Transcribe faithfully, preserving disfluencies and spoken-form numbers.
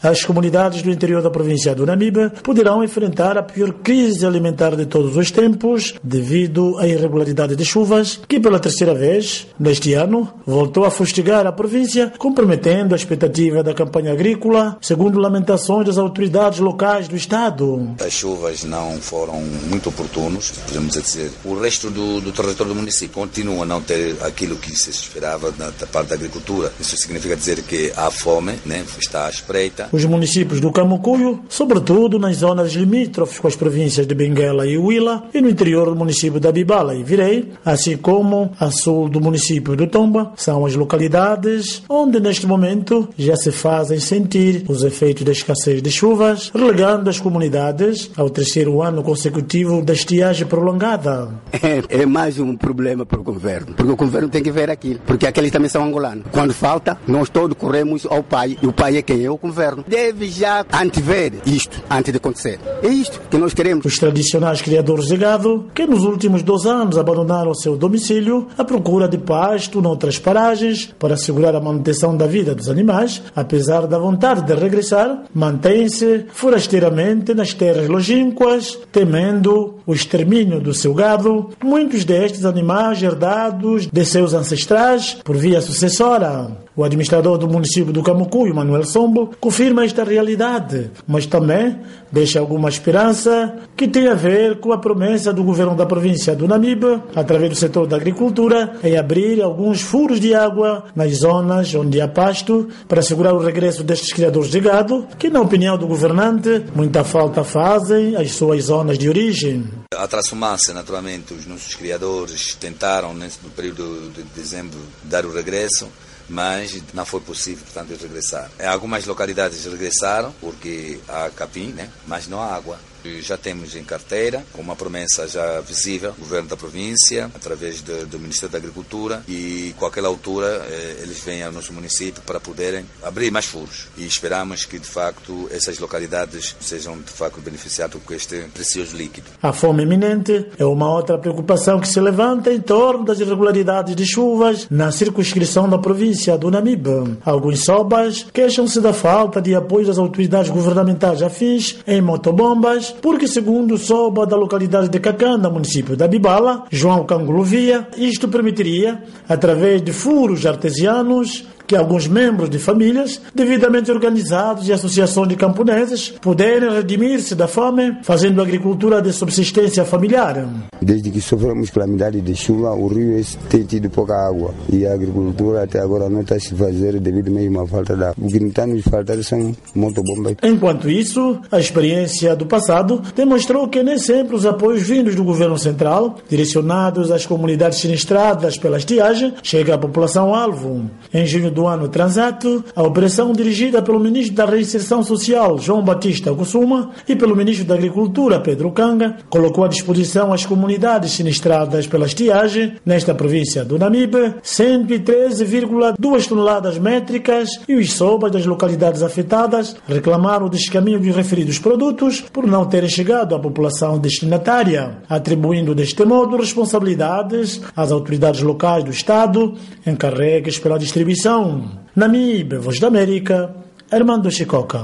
as comunidades do interior da província do Namibe poderão enfrentar a pior crise alimentar de todos os tempos devido à irregularidade de chuvas que pela terceira vez neste ano voltou a fustigar a província, comprometendo a expectativa da campanha agrícola, segundo lamentações das autoridades locais do estado. As chuvas não foram muito oportunas, podemos dizer. O resto do, do território do município continua a não ter aquilo que se esperava da, da parte da agricultura. Isso significa dizer que há fome, né? Está à espreita. Os municípios do Camucuyo, sobretudo nas zonas limítrofes com as províncias de Benguela e Huila, e no interior do município da Bibala e Virei, assim como a sul do município do Tomba, são as localidades onde neste momento já se fazem sentir os efeitos da escassez de chuvas, relegando as comunidades ao terceiro ano consecutivo da estiagem prolongada. É, é mais um problema para o governo, porque o governo tem que ver aquilo, porque aqueles também são angolanos. Quando falta, nós todos corremos ao pai, e o pai é quem? É o governo. Deve já antever isto, antes de acontecer. É isto que nós queremos. Os tradicionais criadores de gado, que nos últimos dois anos abandonaram seu domicílio à procura de pasto noutras paragens para assegurar a manutenção da vida dos animais, apesar da vontade de regressar, mantêm-se forasteiramente nas terras longínquas, temendo o extermínio do seu gado, muitos destes animais herdados de seus ancestrais por via sucessora. O administrador do município do Camucuyo, Manuel Sombo, confirma esta realidade, mas também deixa alguma esperança que tem a ver com a promessa do governo da província do Namibe, através do setor da agricultura, em abrir alguns furos de água nas zonas onde há pasto para assegurar o regresso destes criadores de gado, que, na opinião do governante, muita falta fazem às suas zonas de origem. A transformar-se, naturalmente, os nossos criadores tentaram, nesse período de dezembro, dar o regresso, mas não foi possível, portanto, eles regressar. Em algumas localidades regressaram, porque há capim, né? Mas não há água. Já temos em carteira, com uma promessa já visível, o governo da província, através de, do Ministério da Agricultura, e qualquer altura eh, eles vêm ao nosso município para poderem abrir mais furos. E esperamos que, de facto, essas localidades sejam, de facto, beneficiadas com este precioso líquido. A fome iminente é uma outra preocupação que se levanta em torno das irregularidades de chuvas na circunscrição da província do Namibe. Alguns sobas queixam-se da falta de apoio das autoridades governamentais afins em motobombas, porque, segundo o soba da localidade de Cacanda, município da Bibala, João Cangulovia, isto permitiria, através de furos artesianos, que alguns membros de famílias devidamente organizados e associações de camponeses puderem redimir-se da fome, fazendo agricultura de subsistência familiar. Desde que sofremos calamidade de chuva, o rio tem tido pouca água e a agricultura até agora não está a se fazer devido mesmo à falta de água. O que está nos faltar são motobombas. Enquanto isso, a experiência do passado demonstrou que nem sempre os apoios vindos do governo central, direcionados às comunidades sinistradas pela estiagem, chegam à população-alvo. Em junho do ano transato, a operação dirigida pelo ministro da Reinserção Social, João Batista Kussuma, e pelo ministro da Agricultura, Pedro Kanga, colocou à disposição às comunidades sinistradas pela estiagem, nesta província do Namibe, cento e treze vírgula duas toneladas métricas, e os sobas das localidades afetadas reclamaram o descaminho dos referidos produtos por não terem chegado à população destinatária, atribuindo deste modo responsabilidades às autoridades locais do Estado encarregues pela distribuição. Namibe, Voz da América, Armando Chicoca.